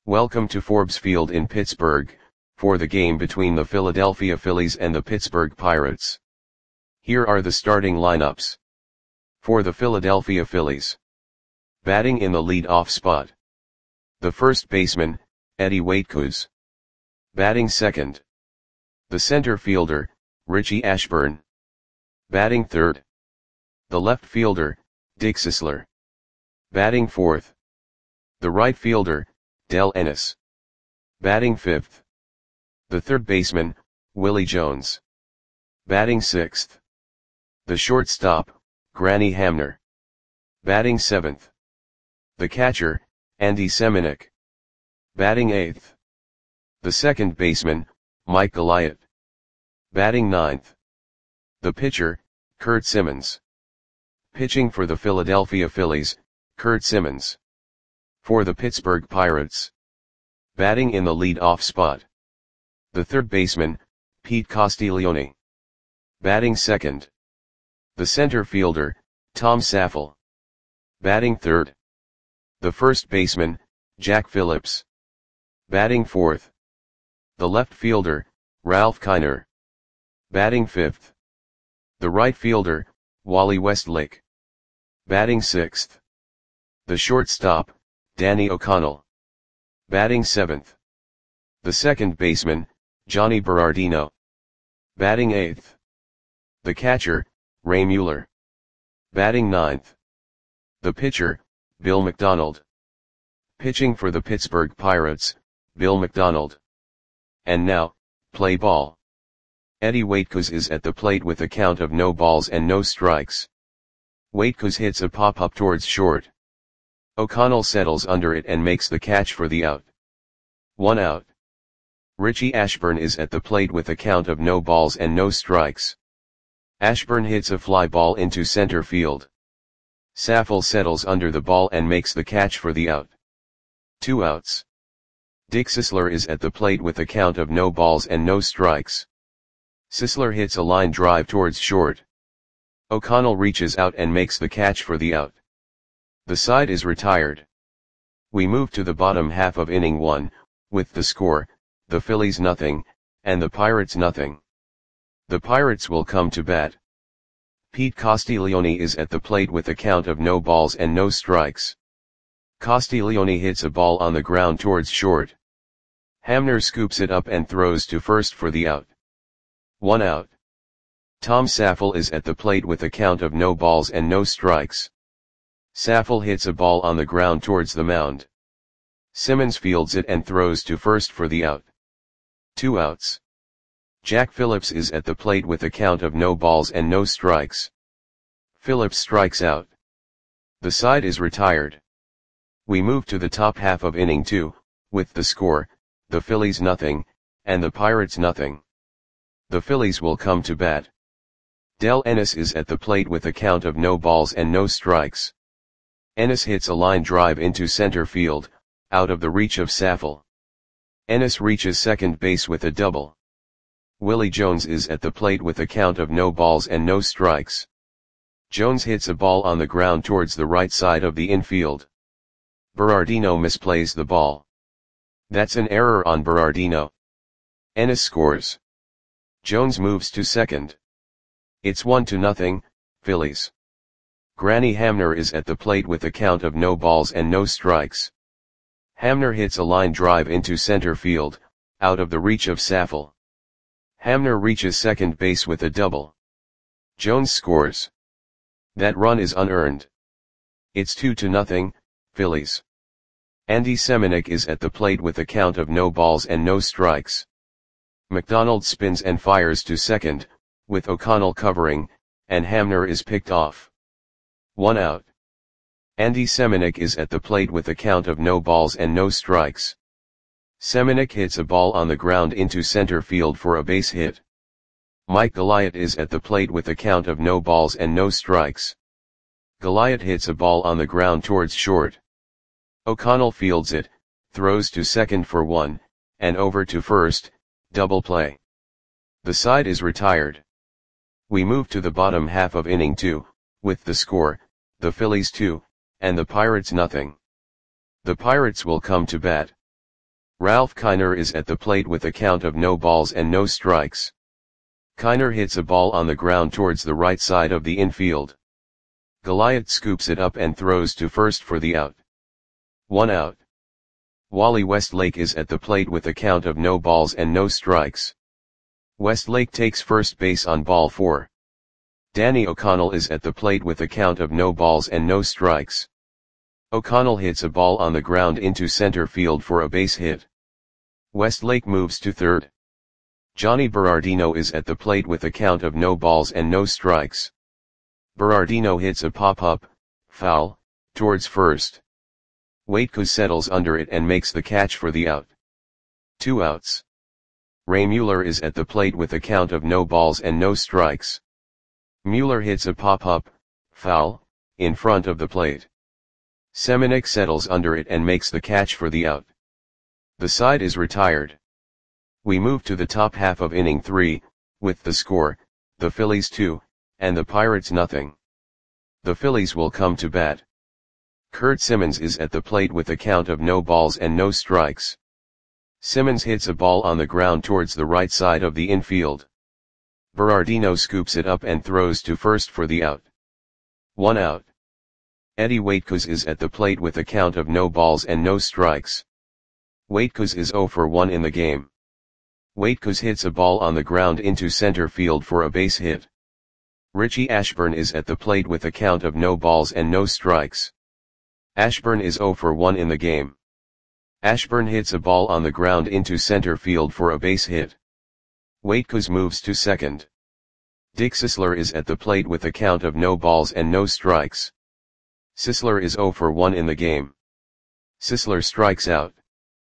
Welcome to Forbes Field in Pittsburgh, for the game between the Philadelphia Phillies and the Pittsburgh Pirates. Here are the starting lineups. For the Philadelphia Phillies. Batting in the lead-off spot. The first baseman, Eddie Waitkus. Batting second. The center fielder, Richie Ashburn. Batting third. The left fielder, Dick Sisler. Batting fourth. The right fielder, Del Ennis. Batting fifth. The third baseman, Willie Jones. Batting sixth. The shortstop, Granny Hamner. Batting seventh. The catcher, Andy Semenuk. Batting eighth. The second baseman, Mike Goliath. Batting ninth. The pitcher, Curt Simmons. Pitching for the Philadelphia Phillies, Curt Simmons. For the Pittsburgh Pirates. Batting in the lead-off spot. The third baseman, Pete Castiglione. Batting second. The center fielder, Tom Saffel. Batting third. The first baseman, Jack Phillips. Batting fourth. The left fielder, Ralph Kiner. Batting fifth. The right fielder, Wally Westlake. Batting sixth. The shortstop, Danny O'Connell. Batting seventh. The second baseman, Johnny Berardino. Batting eighth. The catcher, Ray Mueller. Batting ninth. The pitcher, Bill McDonald. Pitching for the Pittsburgh Pirates, Bill McDonald. And now, play ball. Eddie Waitkus is at the plate with a count of no balls and no strikes. Waitkus hits a pop-up towards short. O'Connell settles under it and makes the catch for the out. 1 out. Richie Ashburn is at the plate with a count of no balls and no strikes. Ashburn hits a fly ball into center field. Saffel settles under the ball and makes the catch for the out. 2 outs. Dick Sisler is at the plate with a count of no balls and no strikes. Sisler hits a line drive towards short. O'Connell reaches out and makes the catch for the out. The side is retired. We move to the bottom half of inning 1, with the score, the Phillies nothing, and the Pirates nothing. The Pirates will come to bat. Pete Castiglione is at the plate with a count of no balls and no strikes. Castiglione hits a ball on the ground towards short. Hamner scoops it up and throws to first for the out. 1 out. Tom Saffel is at the plate with a count of no balls and no strikes. Saffel hits a ball on the ground towards the mound. Simmons fields it and throws to first for the out. 2 outs. Jack Phillips is at the plate with a count of no balls and no strikes. Phillips strikes out. The side is retired. We move to the top half of inning 2, with the score, the Phillies nothing, and the Pirates nothing. The Phillies will come to bat. Del Ennis is at the plate with a count of no balls and no strikes. Ennis hits a line drive into center field, out of the reach of Saffel. Ennis reaches second base with a double. Willie Jones is at the plate with a count of no balls and no strikes. Jones hits a ball on the ground towards the right side of the infield. Berardino misplays the ball. That's an error on Berardino. Ennis scores. Jones moves to second. It's 1-0, Phillies. Granny Hamner is at the plate with a count of no balls and no strikes. Hamner hits a line drive into center field, out of the reach of Saffel. Hamner reaches second base with a double. Jones scores. That run is unearned. It's 2-0, Phillies. Andy Semenuk is at the plate with a count of no balls and no strikes. McDonald spins and fires to second, with O'Connell covering, and Hamner is picked off. 1 out. Andy Semenuk is at the plate with a count of no balls and no strikes. Semenuk hits a ball on the ground into center field for a base hit. Mike Goliath is at the plate with a count of no balls and no strikes. Goliath hits a ball on the ground towards short. O'Connell fields it, throws to second for 1, and over to first, double play. The side is retired. We move to the bottom half of inning 2, with the score, the Phillies 2, and the Pirates nothing. The Pirates will come to bat. Ralph Kiner is at the plate with a count of no balls and no strikes. Kiner hits a ball on the ground towards the right side of the infield. Goliath scoops it up and throws to first for the out. 1 out. Wally Westlake is at the plate with a count of no balls and no strikes. Westlake takes first base on ball 4. Danny O'Connell is at the plate with a count of no balls and no strikes. O'Connell hits a ball on the ground into center field for a base hit. Westlake moves to third. Johnny Berardino is at the plate with a count of no balls and no strikes. Berardino hits a pop-up, foul, towards first. Waitkus settles under it and makes the catch for the out. 2 outs. Ray Mueller is at the plate with a count of no balls and no strikes. Mueller hits a pop-up, foul, in front of the plate. Semenuk settles under it and makes the catch for the out. The side is retired. We move to the top half of inning 3, with the score, the Phillies 2, and the Pirates nothing. The Phillies will come to bat. Kurt Simmons is at the plate with a count of no balls and no strikes. Simmons hits a ball on the ground towards the right side of the infield. Berardino scoops it up and throws to first for the out. 1 out. Eddie Waitkus is at the plate with a count of no balls and no strikes. Waitkus is 0 for 1 in the game. Waitkus hits a ball on the ground into center field for a base hit. Richie Ashburn is at the plate with a count of no balls and no strikes. Ashburn is 0 for 1 in the game. Ashburn hits a ball on the ground into center field for a base hit. Waitkus moves to second. Dick Sisler is at the plate with a count of no balls and no strikes. Sisler is 0 for 1 in the game. Sisler strikes out.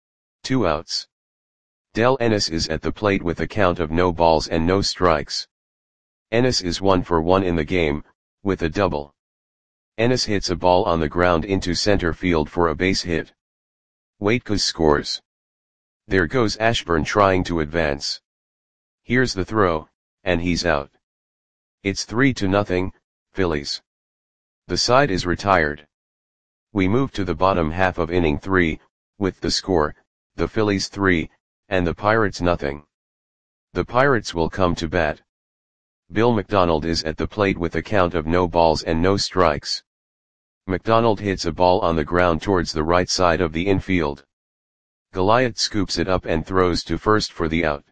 2 outs. Del Ennis is at the plate with a count of no balls and no strikes. Ennis is 1 for 1 in the game, with a double. Ennis hits a ball on the ground into center field for a base hit. Waitkus scores. There goes Ashburn trying to advance. Here's the throw, and he's out. It's 3-0, Phillies. The side is retired. We move to the bottom half of inning 3, with the score, the Phillies 3, and the Pirates nothing. The Pirates will come to bat. Bill McDonald is at the plate with a count of no balls and no strikes. McDonald hits a ball on the ground towards the right side of the infield. Goliath scoops it up and throws to first for the out.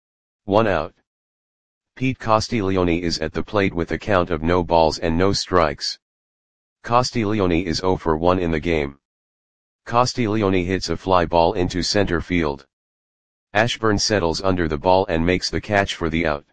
1 out. Pete Castiglione is at the plate with a count of no balls and no strikes. Castiglione is 0 for 1 in the game. Castiglione hits a fly ball into center field. Ashburn settles under the ball and makes the catch for the out.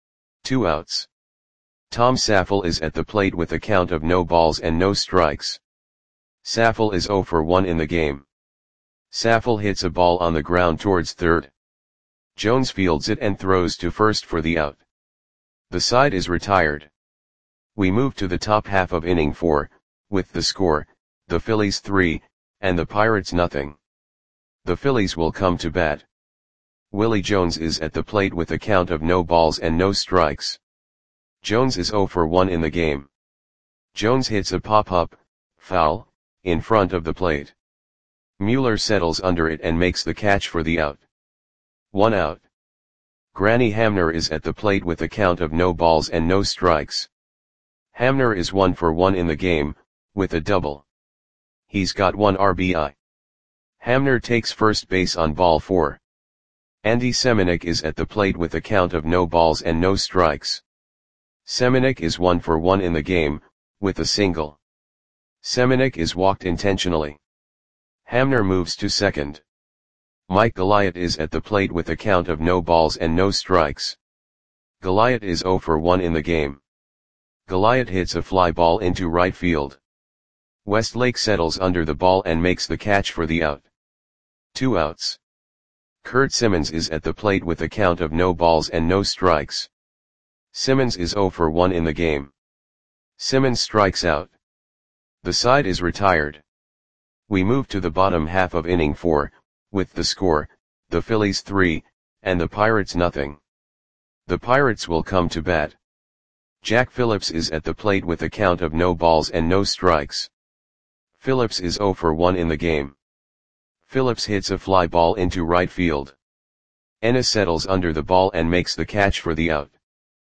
2 outs. Tom Saffel is at the plate with a count of no balls and no strikes. Saffel is 0 for 1 in the game. Saffel hits a ball on the ground towards third. Jones fields it and throws to first for the out. The side is retired. We move to the top half of inning 4, with the score, the Phillies 3, and the Pirates nothing. The Phillies will come to bat. Willie Jones is at the plate with a count of no balls and no strikes. Jones is 0 for 1 in the game. Jones hits a pop-up, foul, in front of the plate. Mueller settles under it and makes the catch for the out. 1 out. Granny Hamner is at the plate with a count of no balls and no strikes. Hamner is 1 for 1 in the game, with a double. He's got 1 RBI. Hamner takes first base on ball 4. Andy Semenuk is at the plate with a count of no balls and no strikes. Semenuk is 1 for 1 in the game, with a single. Semenuk is walked intentionally. Hamner moves to second. Mike Goliath is at the plate with a count of no balls and no strikes. Goliath is 0 for 1 in the game. Goliath hits a fly ball into right field. Westlake settles under the ball and makes the catch for the out. 2 outs. Kurt Simmons is at the plate with a count of no balls and no strikes. Simmons is 0 for 1 in the game. Simmons strikes out. The side is retired. We move to the bottom half of inning 4, with the score, the Phillies 3, and the Pirates nothing. The Pirates will come to bat. Jack Phillips is at the plate with a count of no balls and no strikes. Phillips is 0 for 1 in the game. Phillips hits a fly ball into right field. Ennis settles under the ball and makes the catch for the out.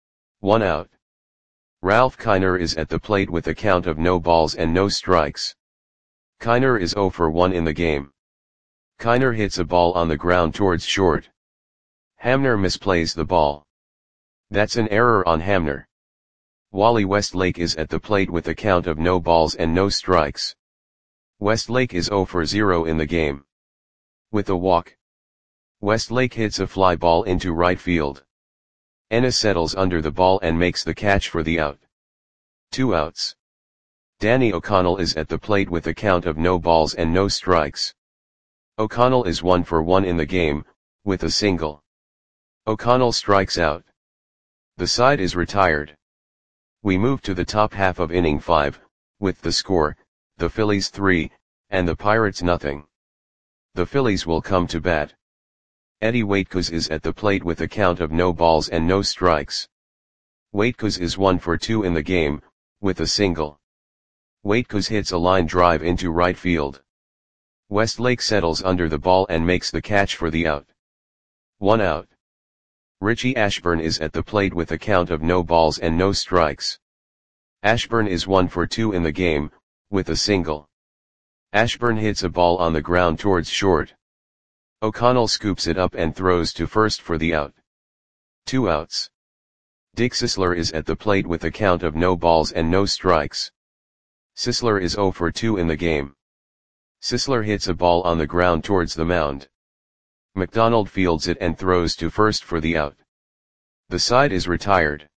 1 out. Ralph Kiner is at the plate with a count of no balls and no strikes. Kiner is 0 for 1 in the game. Kiner hits a ball on the ground towards short. Hamner misplays the ball. That's an error on Hamner. Wally Westlake is at the plate with a count of no balls and no strikes. Westlake is 0 for 0 in the game. With a walk, Westlake hits a fly ball into right field. Ennis settles under the ball and makes the catch for the out. 2 outs. Danny O'Connell is at the plate with a count of no balls and no strikes. O'Connell is 1 for 1 in the game, with a single. O'Connell strikes out. The side is retired. We move to the top half of inning 5, with the score, the Phillies 3, and the Pirates nothing. The Phillies will come to bat. Eddie Waitkos is at the plate with a count of no balls and no strikes. Waitkos is 1 for 2 in the game, with a single. Waitkos hits a line drive into right field. Westlake settles under the ball and makes the catch for the out. 1 out. Richie Ashburn is at the plate with a count of no balls and no strikes. Ashburn is 1 for 2 in the game, with a single. Ashburn hits a ball on the ground towards short. O'Connell scoops it up and throws to first for the out. 2 outs. Dick Sisler is at the plate with a count of no balls and no strikes. Sisler is 0 for 2 in the game. Sisler hits a ball on the ground towards the mound. McDonald fields it and throws to first for the out. The side is retired.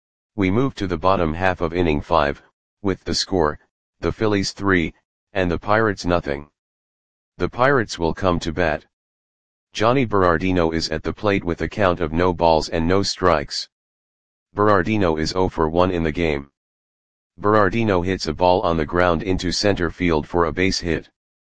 We move to the bottom half of inning 5, with the score, the Phillies 3, and the Pirates nothing. The Pirates will come to bat. Johnny Berardino is at the plate with a count of no balls and no strikes. Berardino is 0 for 1 in the game. Berardino hits a ball on the ground into center field for a base hit.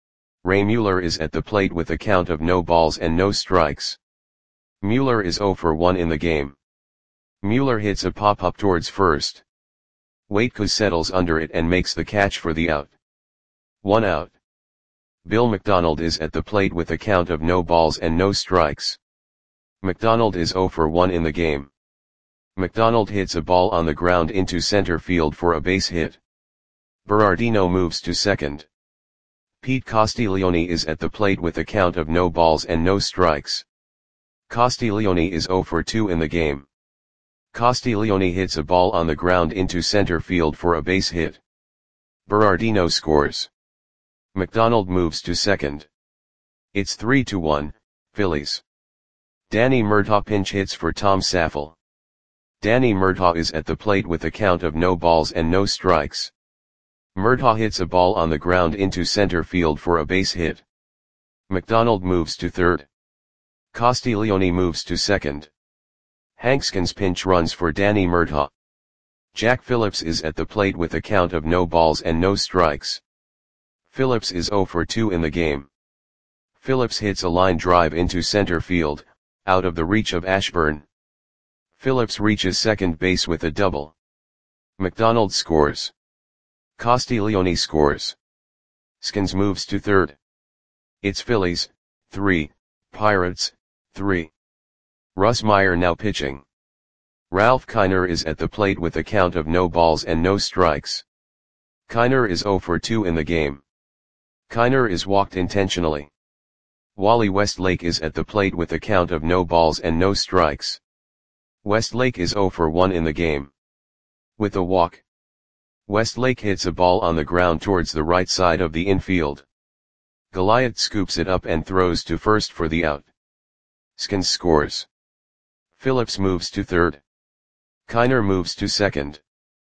Ray Mueller is at the plate with a count of no balls and no strikes. Mueller is 0 for 1 in the game. Mueller hits a pop-up towards first. Waitkos settles under it and makes the catch for the out. 1 out. Bill McDonald is at the plate with a count of no balls and no strikes. McDonald is 0 for 1 in the game. McDonald hits a ball on the ground into center field for a base hit. Berardino moves to second. Pete Castiglione is at the plate with a count of no balls and no strikes. Castiglione is 0 for 2 in the game. Castiglione hits a ball on the ground into center field for a base hit. Berardino scores. McDonald moves to second. It's 3-1, Phillies. Danny Murtaugh pinch hits for Tom Saffel. Danny Murtaugh is at the plate with a count of no balls and no strikes. Murtaugh hits a ball on the ground into center field for a base hit. McDonald moves to third. Castiglione moves to second. Hankskins pinch runs for Danny Murtaugh. Jack Phillips is at the plate with a count of no balls and no strikes. Phillips is 0 for 2 in the game. Phillips hits a line drive into center field, out of the reach of Ashburn. Phillips reaches second base with a double. McDonald scores. Castiglione scores. Skins moves to third. It's Phillies, 3, Pirates, 3. Russ Meyer now pitching. Ralph Kiner is at the plate with a count of no balls and no strikes. Kiner is 0 for 2 in the game. Kiner is walked intentionally. Wally Westlake is at the plate with a count of no balls and no strikes. Westlake is 0 for 1 in the game. With a walk, Westlake hits a ball on the ground towards the right side of the infield. Goliath scoops it up and throws to first for the out. Skins scores. Phillips moves to third. Kiner moves to second.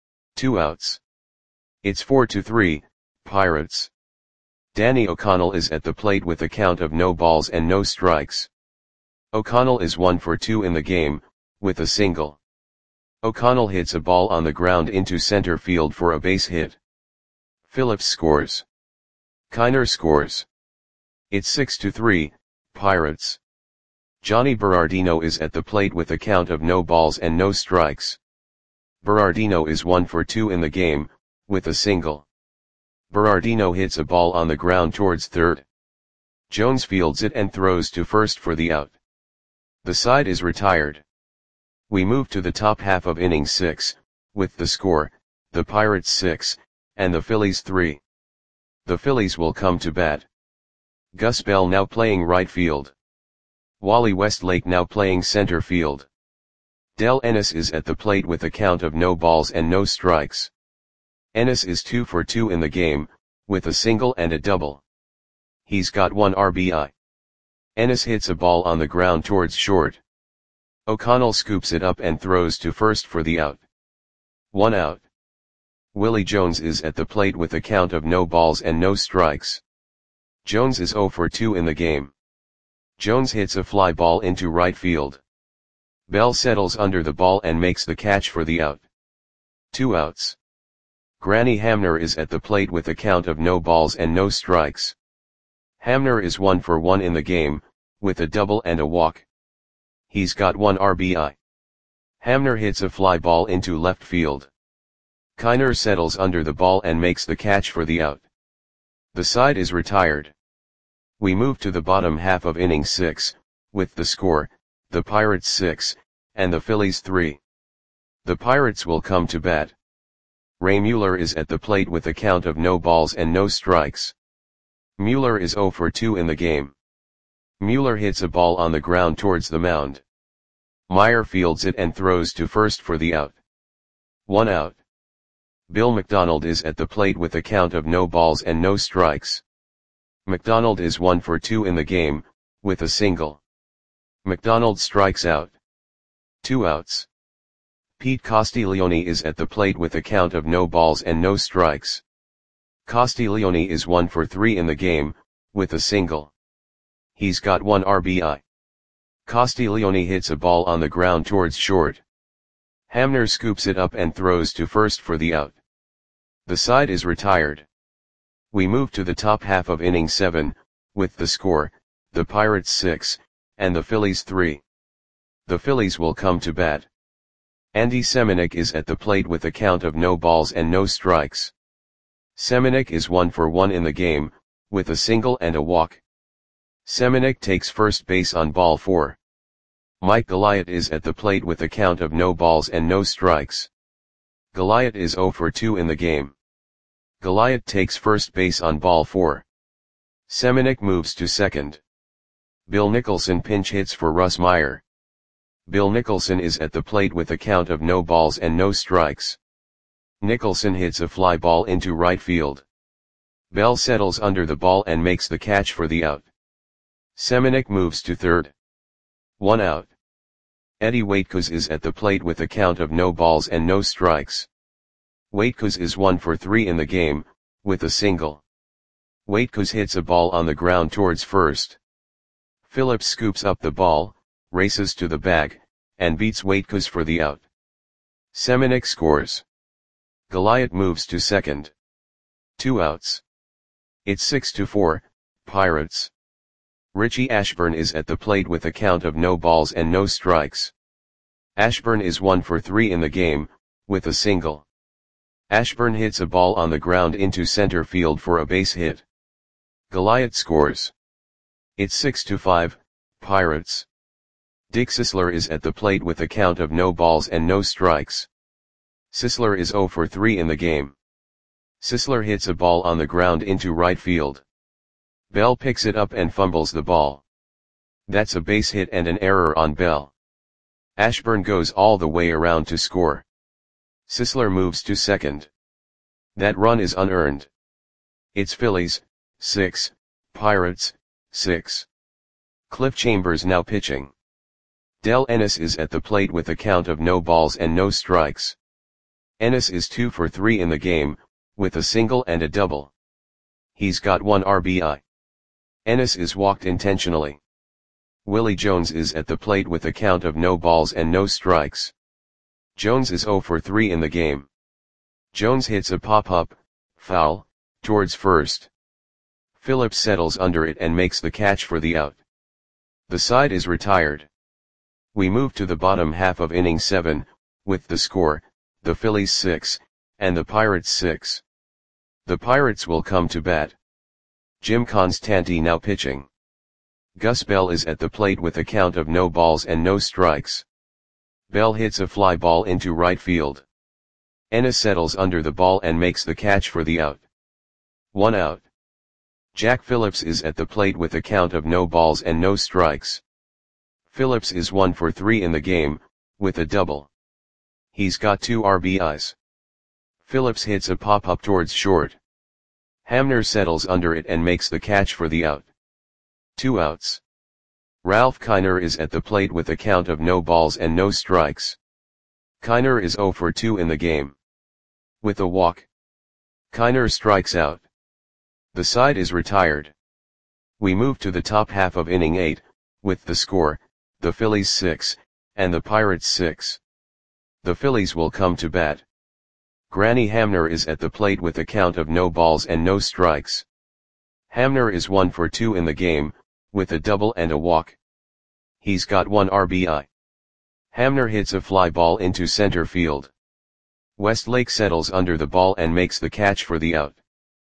2 outs. It's 4-3, Pirates. Danny O'Connell is at the plate with a count of no balls and no strikes. O'Connell is 1 for 2 in the game, with a single. O'Connell hits a ball on the ground into center field for a base hit. Phillips scores. Kiner scores. It's 6-3, Pirates. Johnny Berardino is at the plate with a count of no balls and no strikes. Berardino is 1 for 2 in the game, with a single. Berardino hits a ball on the ground towards third. Jones fields it and throws to first for the out. The side is retired. We move to the top half of inning 6, with the score, the Pirates 6, and the Phillies 3. The Phillies will come to bat. Gus Bell now playing right field. Wally Westlake now playing center field. Del Ennis is at the plate with a count of no balls and no strikes. Ennis is 2 for 2 in the game, with a single and a double. He's got 1 RBI. Ennis hits a ball on the ground towards short. O'Connell scoops it up and throws to first for the out. 1 out. Willie Jones is at the plate with a count of no balls and no strikes. Jones is 0 for 2 in the game. Jones hits a fly ball into right field. Bell settles under the ball and makes the catch for the out. 2 outs. Granny Hamner is at the plate with a count of no balls and no strikes. Hamner is 1 for 1 in the game, with a double and a walk. He's got 1 RBI. Hamner hits a fly ball into left field. Kiner settles under the ball and makes the catch for the out. The side is retired. We move to the bottom half of inning 6, with the score, the Pirates 6, and the Phillies 3. The Pirates will come to bat. Ray Mueller is at the plate with a count of no balls and no strikes. Mueller is 0 for 2 in the game. Mueller hits a ball on the ground towards the mound. Meyer fields it and throws to first for the out. 1 out. Bill McDonald is at the plate with a count of no balls and no strikes. McDonald is 1 for 2 in the game, with a single. McDonald strikes out. 2 outs. Pete Castiglione is at the plate with a count of no balls and no strikes. Castiglione is 1 for 3 in the game, with a single. He's got 1 RBI. Castiglione hits a ball on the ground towards short. Hamner scoops it up and throws to first for the out. The side is retired. We move to the top half of inning 7, with the score, the Pirates 6, and the Phillies 3. The Phillies will come to bat. Andy Seminick is at the plate with a count of no balls and no strikes. Seminick is 1 for 1 in the game, with a single and a walk. Seminick takes first base on ball 4. Mike Goliath is at the plate with a count of no balls and no strikes. Goliath is 0 for 2 in the game. Goliath takes first base on ball 4. Seminick moves to second. Bill Nicholson pinch hits for Russ Meyer. Bill Nicholson is at the plate with a count of no balls and no strikes. Nicholson hits a fly ball into right field. Bell settles under the ball and makes the catch for the out. Seminick moves to third. 1 out. Eddie Waitkos is at the plate with a count of no balls and no strikes. Waitkos is 1 for 3 in the game, with a single. Waitkos hits a ball on the ground towards first. Phillips scoops up the ball, races to the bag, and beats Waitkos for the out. Seminick scores. Goliath moves to second. 2 outs. It's 6-4, Pirates. Richie Ashburn is at the plate with a count of no balls and no strikes. Ashburn is 1 for 3 in the game, with a single. Ashburn hits a ball on the ground into center field for a base hit. Goliath scores. It's 6-5, Pirates. Dick Sisler is at the plate with a count of no balls and no strikes. Sisler is 0 for 3 in the game. Sisler hits a ball on the ground into right field. Bell picks it up and fumbles the ball. That's a base hit and an error on Bell. Ashburn goes all the way around to score. Sisler moves to second. That run is unearned. It's Phillies, 6, Pirates, 6. Cliff Chambers now pitching. Del Ennis is at the plate with a count of no balls and no strikes. Ennis is 2 for 3 in the game, with a single and a double. He's got 1 RBI. Ennis is walked intentionally. Willie Jones is at the plate with a count of no balls and no strikes. Jones is 0 for 3 in the game. Jones hits a pop-up, foul, towards first. Phillips settles under it and makes the catch for the out. The side is retired. We move to the bottom half of inning 7, with the score, the Phillies 6, and the Pirates 6. The Pirates will come to bat. Jim Constanti now pitching. Gus Bell is at the plate with a count of no balls and no strikes. Bell hits a fly ball into right field. Ennis settles under the ball and makes the catch for the out. 1 out. Jack Phillips is at the plate with a count of no balls and no strikes. Phillips is 1 for 3 in the game, with a double. He's got 2 RBIs. Phillips hits a pop-up towards short. Hamner settles under it and makes the catch for the out. 2 outs. Ralph Kiner is at the plate with a count of no balls and no strikes. Kiner is 0 for 2 in the game. With a walk. Kiner strikes out. The side is retired. We move to the top half of inning 8, with the score, the Phillies 6, and the Pirates 6. The Phillies will come to bat. Granny Hamner is at the plate with a count of no balls and no strikes. Hamner is 1 for 2 in the game, with a double and a walk. He's got 1 RBI. Hamner hits a fly ball into center field. Westlake settles under the ball and makes the catch for the out.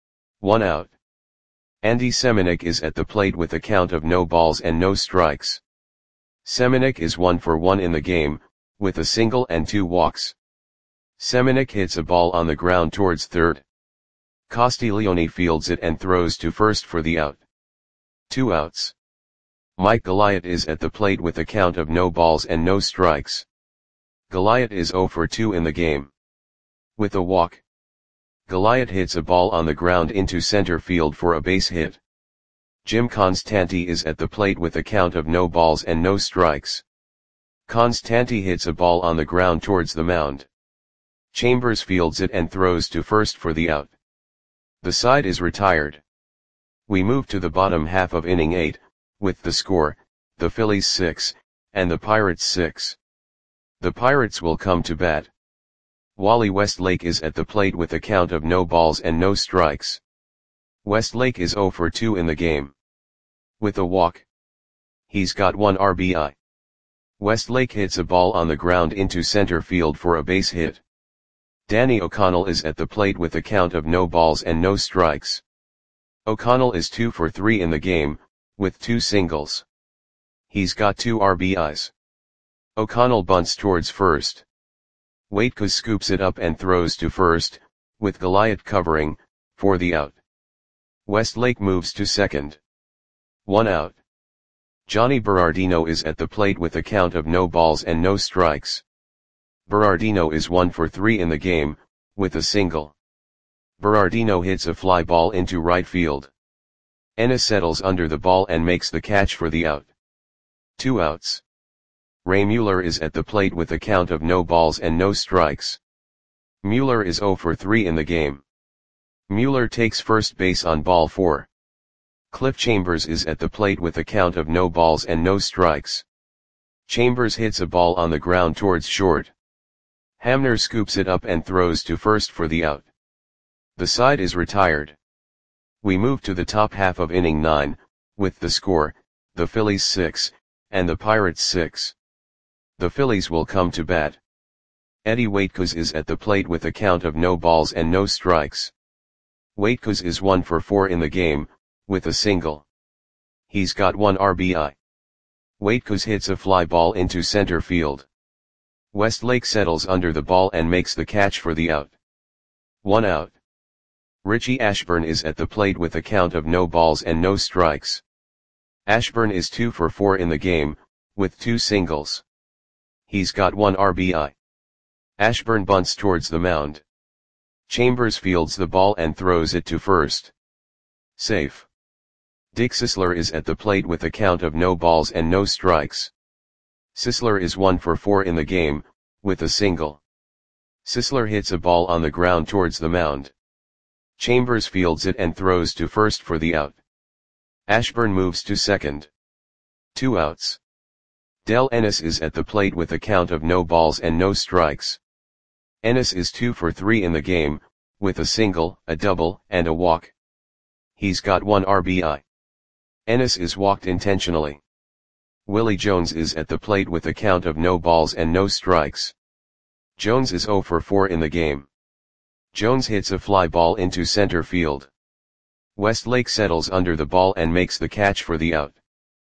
1 out. Andy Semenuk is at the plate with a count of no balls and no strikes. Semenuk is 1 for 1 in the game, with a single and 2 walks. Semenuk hits a ball on the ground towards third. Castiglione fields it and throws to first for the out. 2 outs. Mike Goliath is at the plate with a count of no balls and no strikes. Goliath is 0 for 2 in the game. With a walk. Goliath hits a ball on the ground into center field for a base hit. Jim Constanti is at the plate with a count of no balls and no strikes. Constanti hits a ball on the ground towards the mound. Chambers fields it and throws to first for the out. The side is retired. We move to the bottom half of inning 8, with the score, the Phillies 6, and the Pirates 6. The Pirates will come to bat. Wally Westlake is at the plate with a count of no balls and no strikes. Westlake is 0 for 2 in the game. With a walk. He's got 1 RBI. Westlake hits a ball on the ground into center field for a base hit. Danny O'Connell is at the plate with a count of no balls and no strikes. O'Connell is 2 for 3 in the game, with 2 singles. He's got 2 RBIs. O'Connell bunts towards first. Waitkus scoops it up and throws to first, with Goliath covering, for the out. Westlake moves to second. 1 out. Johnny Berardino is at the plate with a count of no balls and no strikes. Berardino is 1 for 3 in the game, with a single. Berardino hits a fly ball into right field. Ennis settles under the ball and makes the catch for the out. 2 outs. Ray Mueller is at the plate with a count of no balls and no strikes. Mueller is 0 for 3 in the game. Mueller takes first base on ball 4. Cliff Chambers is at the plate with a count of no balls and no strikes. Chambers hits a ball on the ground towards short. Hamner scoops it up and throws to first for the out. The side is retired. We move to the top half of inning 9, with the score, the Phillies 6, and the Pirates 6. The Phillies will come to bat. Eddie Waitkus is at the plate with a count of no balls and no strikes. Waitkus is 1 for 4 in the game, with a single. He's got 1 RBI. Waitkus hits a fly ball into center field. Westlake settles under the ball and makes the catch for the out. 1 out. Richie Ashburn is at the plate with a count of no balls and no strikes. Ashburn is 2 for 4 in the game, with 2 singles. He's got 1 RBI. Ashburn bunts towards the mound. Chambers fields the ball and throws it to first. Safe. Dick Sisler is at the plate with a count of no balls and no strikes. Sisler is 1 for 4 in the game, with a single. Sisler hits a ball on the ground towards the mound. Chambers fields it and throws to first for the out. Ashburn moves to second. 2 outs. Del Ennis is at the plate with a count of no balls and no strikes. Ennis is 2 for 3 in the game, with a single, a double, and a walk. He's got 1 RBI. Ennis is walked intentionally. Willie Jones is at the plate with a count of no balls and no strikes. Jones is 0 for 4 in the game. Jones hits a fly ball into center field. Westlake settles under the ball and makes the catch for the out.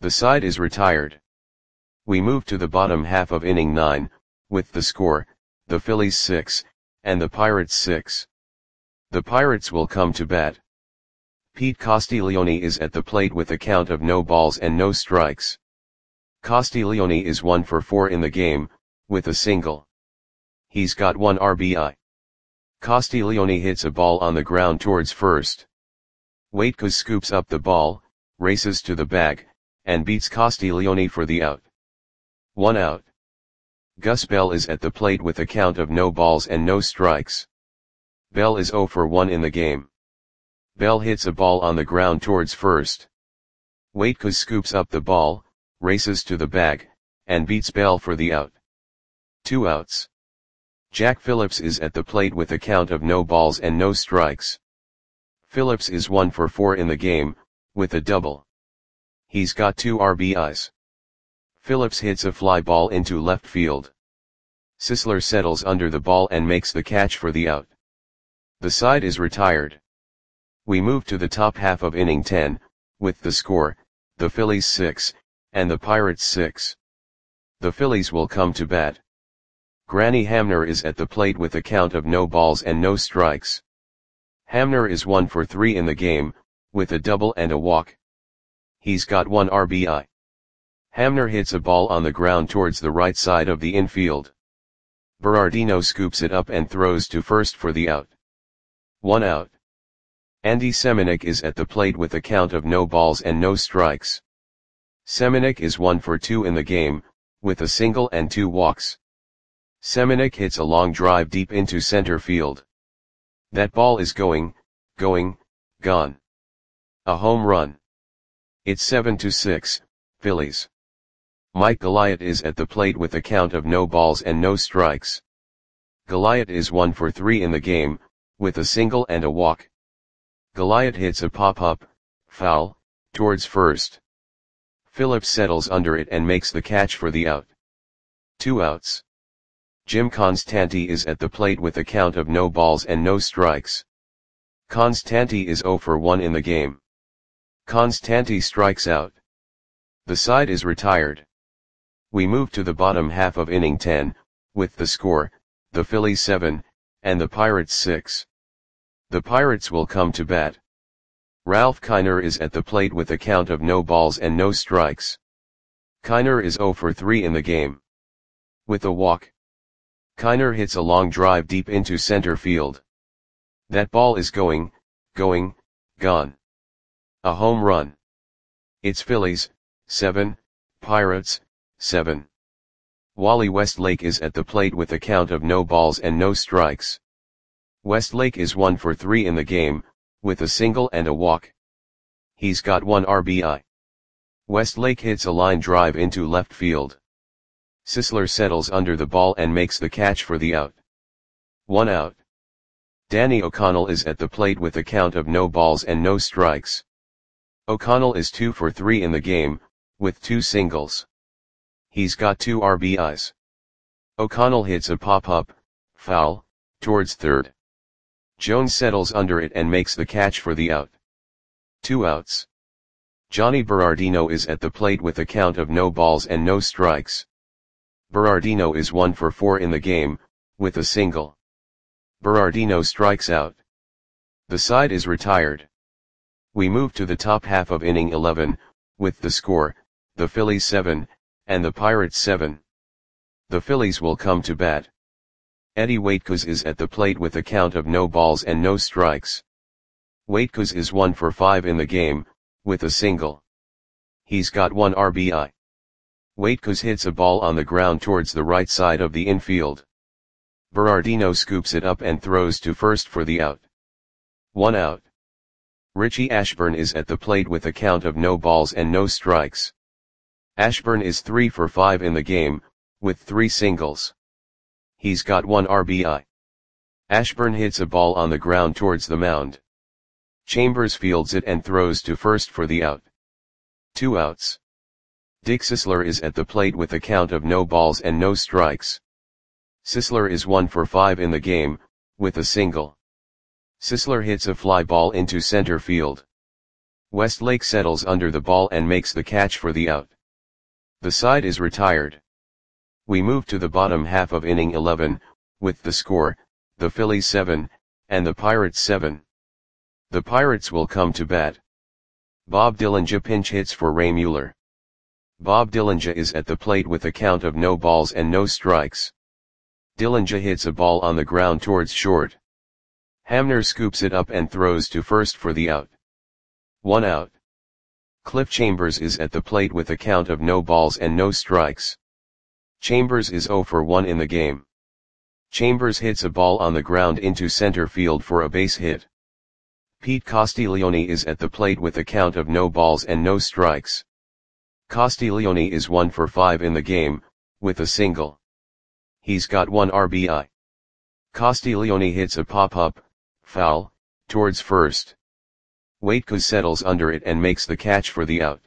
The side is retired. We move to the bottom half of inning 9, with the score, the Phillies 6, and the Pirates 6. The Pirates will come to bat. Pete Castiglione is at the plate with a count of no balls and no strikes. Castiglione is 1 for 4 in the game, with a single. He's got 1 RBI. Castiglione hits a ball on the ground towards first. Waitkos scoops up the ball, races to the bag, and beats Castiglione for the out. 1 out. Gus Bell is at the plate with a count of no balls and no strikes. Bell is 0 for 1 in the game. Bell hits a ball on the ground towards first. Waitkos scoops up the ball, races to the bag, and beats Bell for the out. 2 outs. Jack Phillips is at the plate with a count of no balls and no strikes. Phillips is 1 for 4 in the game, with a double. He's got 2 RBIs. Phillips hits a fly ball into left field. Sisler settles under the ball and makes the catch for the out. The side is retired. We move to the top half of inning 10, with the score, the Phillies 6, and the Pirates 6. The Phillies will come to bat. Granny Hamner is at the plate with a count of no balls and no strikes. Hamner is 1 for 3 in the game, with a double and a walk. He's got 1 RBI. Hamner hits a ball on the ground towards the right side of the infield. Berardino scoops it up and throws to first for the out. 1 out. Andy Semenuk is at the plate with a count of no balls and no strikes. Semenuk is 1 for 2 in the game, with a single and 2 walks. Semenuk hits a long drive deep into center field. That ball is gone. A home run. It's 7-6, Phillies. Mike Goliath is at the plate with a count of no balls and no strikes. Goliath is 1 for 3 in the game, with a single and a walk. Goliath hits a pop-up, foul, towards first. Phillips settles under it and makes the catch for the out. 2 outs. Jim Constanti is at the plate with a count of no balls and no strikes. Constanti is 0 for 1 in the game. Constanti strikes out. The side is retired. We move to the bottom half of inning 10, with the score, the Phillies 7, and the Pirates 6. The Pirates will come to bat. Ralph Kiner is at the plate with a count of no balls and no strikes. Kiner is 0 for 3 in the game. With a walk. Kiner hits a long drive deep into center field. That ball is gone. A home run. It's Phillies, 7, Pirates, 7. Wally Westlake is at the plate with a count of no balls and no strikes. Westlake is 1 for 3 in the game, with a single and a walk. He's got 1 RBI. Westlake hits a line drive into left field. Sisler settles under the ball and makes the catch for the out. 1 out. Danny O'Connell is at the plate with a count of no balls and no strikes. O'Connell is 2 for 3 in the game, with 2 singles. He's got 2 RBIs. O'Connell hits a pop-up, foul, towards third. Jones settles under it and makes the catch for the out. 2 outs. Johnny Berardino is at the plate with a count of no balls and no strikes. Berardino is 1 for 4 in the game, with a single. Berardino strikes out. The side is retired. We move to the top half of inning 11, with the score, the Phillies 7, and the Pirates 7. The Phillies will come to bat. Eddie Waitkos is at the plate with a count of no balls and no strikes. Waitkos is 1 for 5 in the game, with a single. He's got 1 RBI. Waitkos hits a ball on the ground towards the right side of the infield. Berardino scoops it up and throws to first for the out. 1 out. Richie Ashburn is at the plate with a count of no balls and no strikes. Ashburn is 3 for 5 in the game, with 3 singles. He's got 1 RBI. Ashburn hits a ball on the ground towards the mound. Chambers fields it and throws to first for the out. 2 outs. Dick Sisler is at the plate with a count of no balls and no strikes. Sisler is 1 for 5 in the game, with a single. Sisler hits a fly ball into center field. Westlake settles under the ball and makes the catch for the out. The side is retired. We move to the bottom half of inning 11, with the score, the Phillies 7, and the Pirates 7. The Pirates will come to bat. Bob Dillinger pinch hits for Ray Mueller. Bob Dillinger is at the plate with a count of no balls and no strikes. Dillinger hits a ball on the ground towards short. Hamner scoops it up and throws to first for the out. 1 out. Cliff Chambers is at the plate with a count of no balls and no strikes. Chambers is 0 for 1 in the game. Chambers hits a ball on the ground into center field for a base hit. Pete Castiglione is at the plate with a count of no balls and no strikes. Castiglione is 1 for 5 in the game, with a single. He's got 1 RBI. Castiglione hits a pop-up, foul, towards first. Waitkus settles under it and makes the catch for the out.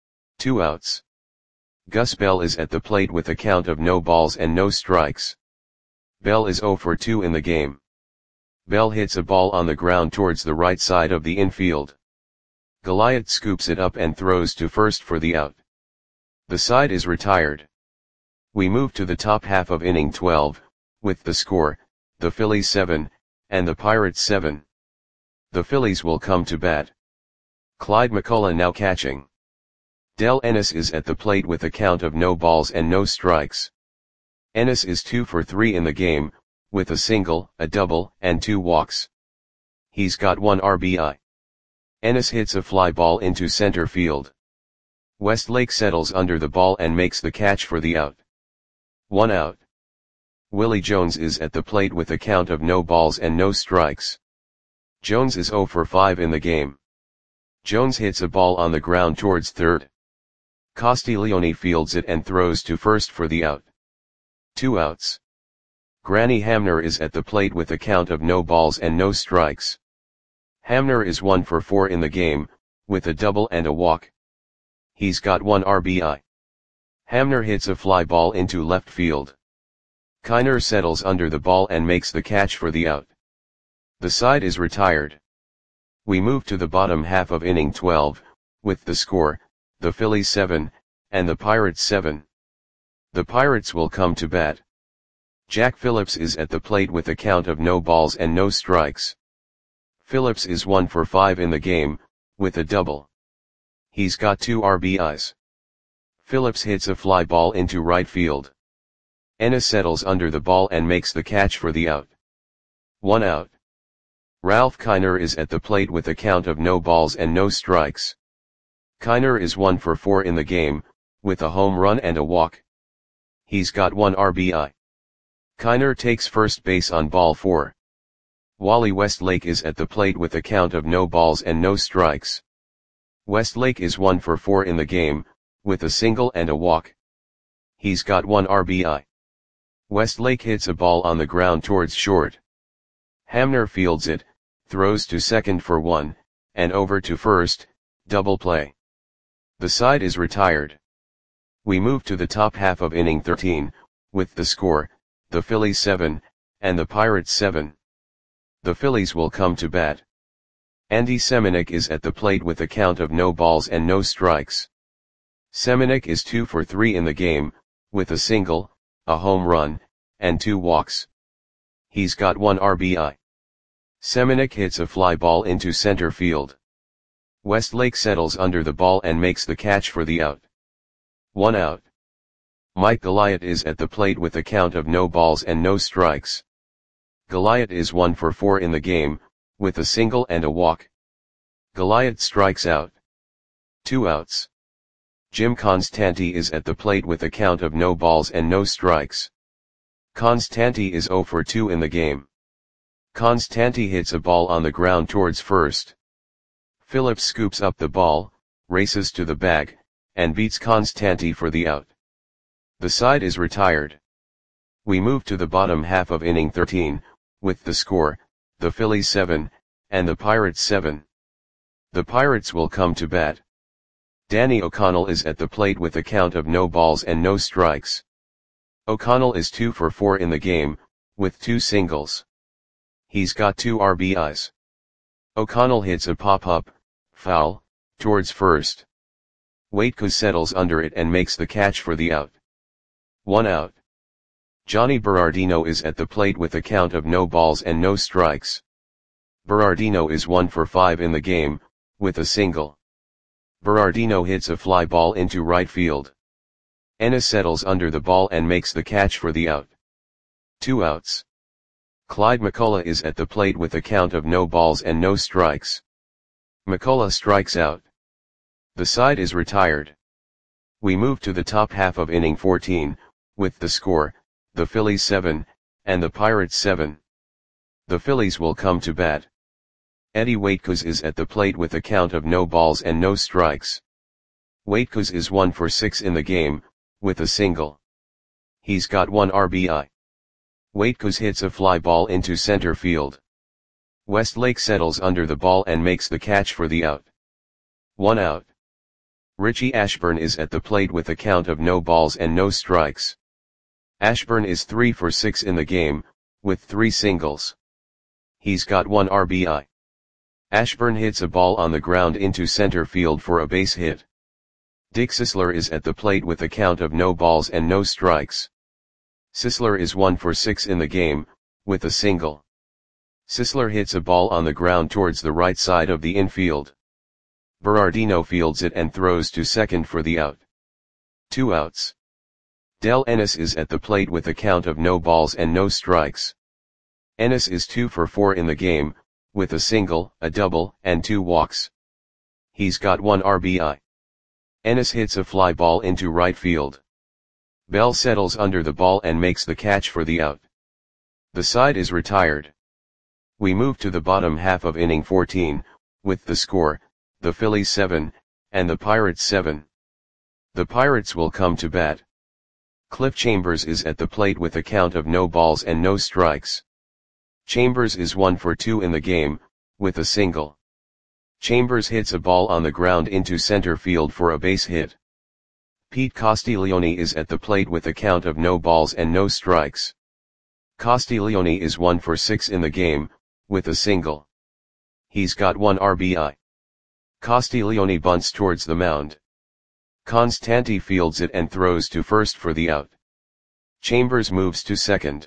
2 outs. Gus Bell is at the plate with a count of no balls and no strikes. Bell is 0 for 2 in the game. Bell hits a ball on the ground towards the right side of the infield. Goliath scoops it up and throws to first for the out. The side is retired. We move to the top half of inning 12, with the score, the Phillies 7, and the Pirates 7. The Phillies will come to bat. Clyde McCullough now catching. Del Ennis is at the plate with a count of no balls and no strikes. Ennis is 2 for 3 in the game, with a single, a double, and 2 walks. He's got 1 RBI. Ennis hits a fly ball into center field. Westlake settles under the ball and makes the catch for the out. 1 out. Willie Jones is at the plate with a count of no balls and no strikes. Jones is 0 for 5 in the game. Jones hits a ball on the ground towards third. Castiglione fields it and throws to first for the out. 2 outs. Granny Hamner is at the plate with a count of no balls and no strikes. Hamner is 1 for 4 in the game, with a double and a walk. He's got 1 RBI. Hamner hits a fly ball into left field. Kiner settles under the ball and makes the catch for the out. The side is retired. We move to the bottom half of inning 12, with the score, the Phillies 7, and the Pirates 7. The Pirates will come to bat. Jack Phillips is at the plate with a count of no balls and no strikes. Phillips is 1 for 5 in the game, with a double. He's got 2 RBIs. Phillips hits a fly ball into right field. Ennis settles under the ball and makes the catch for the out. 1 out. Ralph Kiner is at the plate with a count of no balls and no strikes. Kiner is 1 for 4 in the game, with a home run and a walk. He's got 1 RBI. Kiner takes first base on ball 4. Wally Westlake is at the plate with a count of no balls and no strikes. Westlake is 1 for 4 in the game, with a single and a walk. He's got 1 RBI. Westlake hits a ball on the ground towards short. Hamner fields it, throws to second for 1, and over to first, double play. The side is retired. We move to the top half of inning 13, with the score, the Phillies 7, and the Pirates 7. The Phillies will come to bat. Andy Semenuk is at the plate with a count of no balls and no strikes. Semenuk is 2 for 3 in the game, with a single, a home run, and 2 walks. He's got 1 RBI. Semenuk hits a fly ball into center field. Westlake settles under the ball and makes the catch for the out. 1 out. Mike Goliath is at the plate with a count of no balls and no strikes. Goliath is 1 for 4 in the game, with a single and a walk. Goliath strikes out. 2 outs. Jim Constanti is at the plate with a count of no balls and no strikes. Constanti is 0 for 2 in the game. Constanti hits a ball on the ground towards first. Phillips scoops up the ball, races to the bag, and beats Constanti for the out. The side is retired. We move to the bottom half of inning 13, with the score, the Phillies 7, and the Pirates 7. The Pirates will come to bat. Danny O'Connell is at the plate with a count of no balls and no strikes. O'Connell is 2 for 4 in the game, with 2 singles. He's got 2 RBIs. O'Connell hits a pop-up, foul, Towards first. Waitkus settles under it and makes the catch for the out. 1 out. Johnny Berardino is at the plate with a count of no balls and no strikes. Berardino is 1 for 5 in the game, with a single. Berardino hits a fly ball into right field. Ennis settles under the ball and makes the catch for the out. 2 outs. Clyde McCullough is at the plate with a count of no balls and no strikes. McCullough strikes out. The side is retired. We move to the top half of inning 14, with the score, the Phillies 7, and the Pirates 7. The Phillies will come to bat. Eddie Waitkus is at the plate with a count of no balls and no strikes. Waitkus is 1 for 6 in the game, with a single. He's got 1 RBI. Waitkus hits a fly ball into center field. Westlake settles under the ball and makes the catch for the out. 1 out. Richie Ashburn is at the plate with a count of no balls and no strikes. Ashburn is 3 for 6 in the game, with 3 singles. He's got 1 RBI. Ashburn hits a ball on the ground into center field for a base hit. Dick Sisler is at the plate with a count of no balls and no strikes. Sisler is 1 for 6 in the game, with a single. Sisler hits a ball on the ground towards the right side of the infield. Berardino fields it and throws to second for the out. 2 outs. Del Ennis is at the plate with a count of no balls and no strikes. Ennis is 2 for 4 in the game, with a single, a double, and 2 walks. He's got 1 RBI. Ennis hits a fly ball into right field. Bell settles under the ball and makes the catch for the out. The side is retired. We move to the bottom half of inning 14, with the score, the Phillies 7, and the Pirates 7. The Pirates will come to bat. Cliff Chambers is at the plate with a count of no balls and no strikes. Chambers is 1 for 2 in the game, with a single. Chambers hits a ball on the ground into center field for a base hit. Pete Castiglione is at the plate with a count of no balls and no strikes. Castiglione is 1 for 6 in the game, with a single. He's got 1 RBI. Castiglione bunts towards the mound. Constanti fields it and throws to first for the out. Chambers moves to second.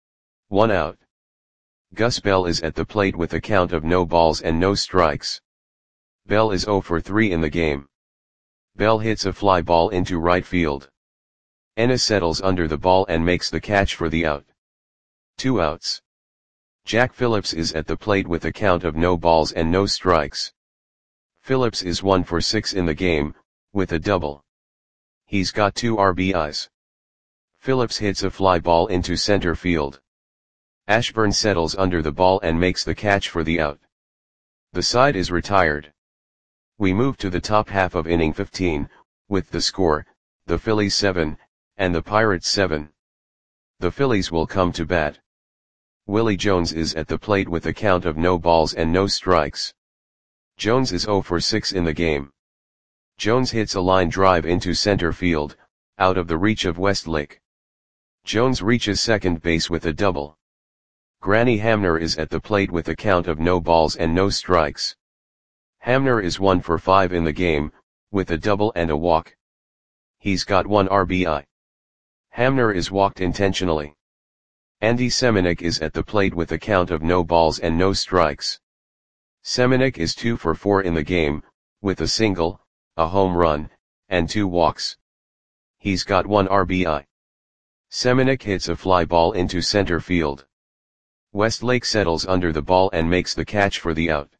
1 out. Gus Bell is at the plate with a count of no balls and no strikes. Bell is 0 for 3 in the game. Bell hits a fly ball into right field. Ennis settles under the ball and makes the catch for the out. 2 outs. Jack Phillips is at the plate with a count of no balls and no strikes. Phillips is 1 for 6 in the game, with a double. He's got 2 RBIs. Phillips hits a fly ball into center field. Ashburn settles under the ball and makes the catch for the out. The side is retired. We move to the top half of inning 15, with the score, the Phillies 7, and the Pirates 7. The Phillies will come to bat. Willie Jones is at the plate with a count of no balls and no strikes. Jones is 0 for 6 in the game. Jones hits a line drive into center field, out of the reach of Westlake. Jones reaches second base with a double. Granny Hamner is at the plate with a count of no balls and no strikes. Hamner is 1 for 5 in the game, with a double and a walk. He's got 1 RBI. Hamner is walked intentionally. Andy Semenuk is at the plate with a count of no balls and no strikes. Semenuk is 2 for 4 in the game, with a single, a home run, and 2 walks. He's got 1 RBI. Semenuk hits a fly ball into center field. Westlake settles under the ball and makes the catch for the out.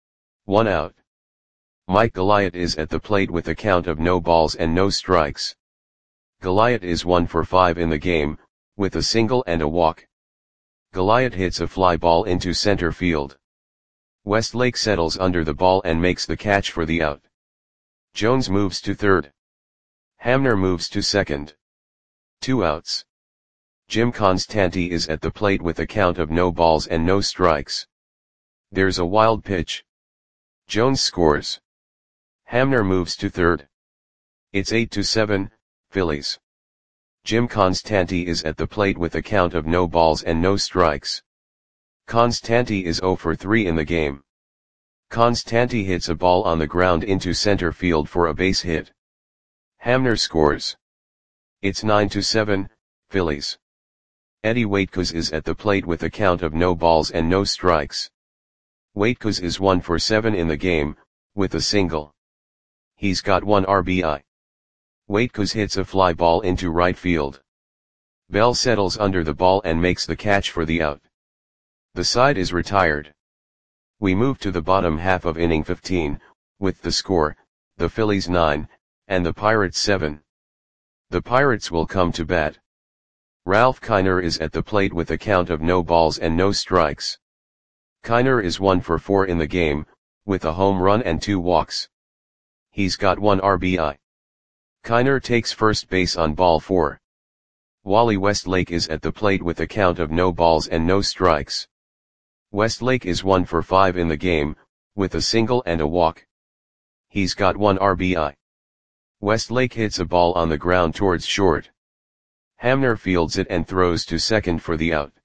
1 out. Mike Goliath is at the plate with a count of no balls and no strikes. Goliath is 1 for 5 in the game, with a single and a walk. Goliath hits a fly ball into center field. Westlake settles under the ball and makes the catch for the out. Jones moves to third. Hamner moves to second. 2 outs. Jim Constanti is at the plate with a count of no balls and no strikes. There's a wild pitch. Jones scores. Hamner moves to third. It's 8-7, Phillies. Jim Constanti is at the plate with a count of no balls and no strikes. Constanti is 0 for 3 in the game. Constanti hits a ball on the ground into center field for a base hit. Hamner scores. It's 9-7, Phillies. Eddie Waitkos is at the plate with a count of no balls and no strikes. Waitkos is 1 for 7 in the game, with a single. He's got 1 RBI. Waitkos hits a fly ball into right field. Bell settles under the ball and makes the catch for the out. The side is retired. We move to the bottom half of inning 15, with the score, the Phillies 9, and the Pirates 7. The Pirates will come to bat. Ralph Kiner is at the plate with a count of no balls and no strikes. Kiner is 1 for 4 in the game, with a home run and 2 walks. He's got 1 RBI. Kiner takes first base on ball 4. Wally Westlake is at the plate with a count of no balls and no strikes. Westlake is 1 for 5 in the game, with a single and a walk. He's got 1 RBI. Westlake hits a ball on the ground towards short. Hamner fields it and throws to second for the out.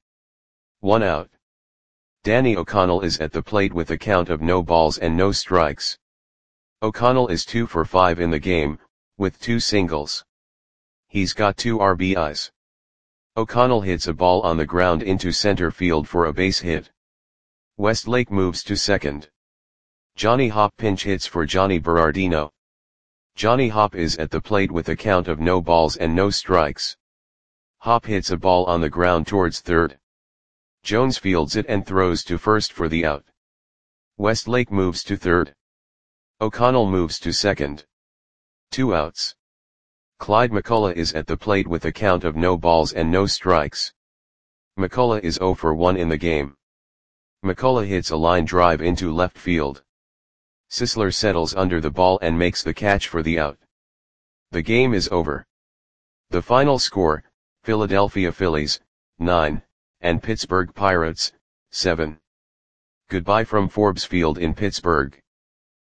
1 out. Danny O'Connell is at the plate with a count of no balls and no strikes. O'Connell is 2 for 5 in the game, with 2 singles. He's got 2 RBIs. O'Connell hits a ball on the ground into center field for a base hit. Westlake moves to second. Johnny Hopp pinch hits for Johnny Berardino. Johnny Hopp is at the plate with a count of no balls and no strikes. Hopp hits a ball on the ground towards third. Jones fields it and throws to first for the out. Westlake moves to third. O'Connell moves to second. 2 outs. Clyde McCullough is at the plate with a count of no balls and no strikes. McCullough is 0 for 1 in the game. McCullough hits a line drive into left field. Sisler settles under the ball and makes the catch for the out. The game is over. The final score, Philadelphia Phillies, 9, and Pittsburgh Pirates, 7. Goodbye from Forbes Field in Pittsburgh.